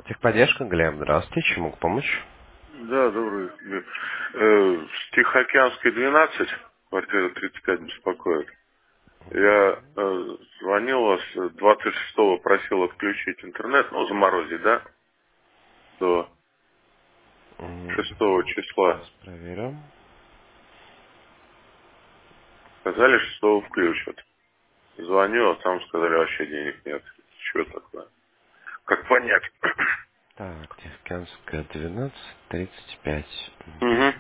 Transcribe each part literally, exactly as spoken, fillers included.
Техподдержка, Глеб, здравствуйте, чем могу помочь? Да, добрый день. Э, с Тихоокеанской двенадцать, квартира тридцать пять беспокоит. Я э, звонил вас э, двадцать шестого, просил отключить интернет, ну, заморозить, да, до М, шестого числа. Сейчас проверю. Сказали, шестого включат. Звоню, а там сказали, вообще денег нет. Что такое? Как понять? Так, Техподдержка двенадцать тридцать пять. Угу.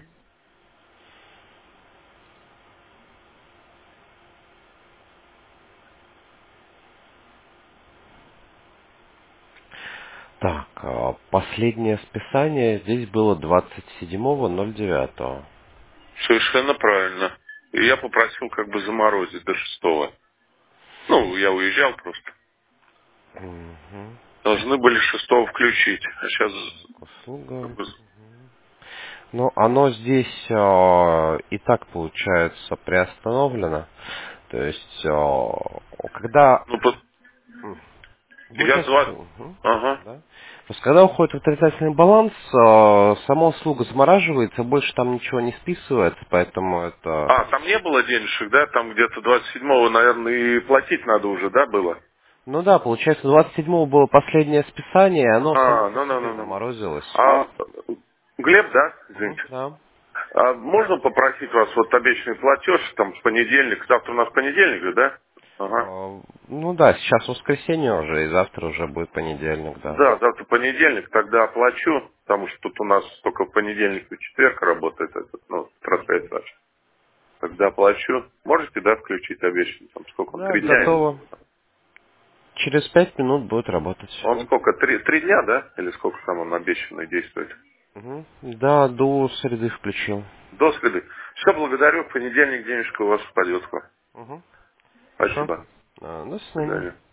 Так, а, последнее списание здесь было двадцать седьмого ноль девятого. Совершенно правильно. И я попросил как бы заморозить до шестого. Ну, я уезжал просто. Угу. Должны были шестого включить. А сейчас как Услуга. бы, Ну, оно здесь а, и так получается приостановлено. То есть, а, когда ну, по- я получается, звоню. мгм, Ага. да. То есть, когда уходит в отрицательный баланс, а, сама услуга замораживается, больше там ничего не списывается, поэтому это... А, там не было денежек, да? Там где-то двадцать седьмого, наверное, и платить надо уже, да, было? Ну да, получается, двадцать седьмого было последнее списание, и оно само А, по ну, ну, себе ну, ну. заморозилось. А, Глеб, да? Мгм, Извините. да. А можно попросить вас вот обещанный платеж, там, с понедельника, завтра у нас понедельник же, да? Ага. А, Ну да, сейчас воскресенье уже, и завтра уже будет понедельник, да. Да, завтра понедельник, тогда оплачу, потому что тут у нас только в понедельник и четверг работает этот, ну, трансляция ваша. Тогда оплачу. Можете, да, включить обещанный, там, сколько он, Да, три дня или готово. сколько там? Через пять минут будет работать. Он сколько, три, три дня, да? Или сколько там он обещанный действует? Мгм. Да, до среды включил. До среды. Все, благодарю. В понедельник денежка у вас впадет к вам. Угу. Хорошо. Спасибо. А, До До свидания. свидания.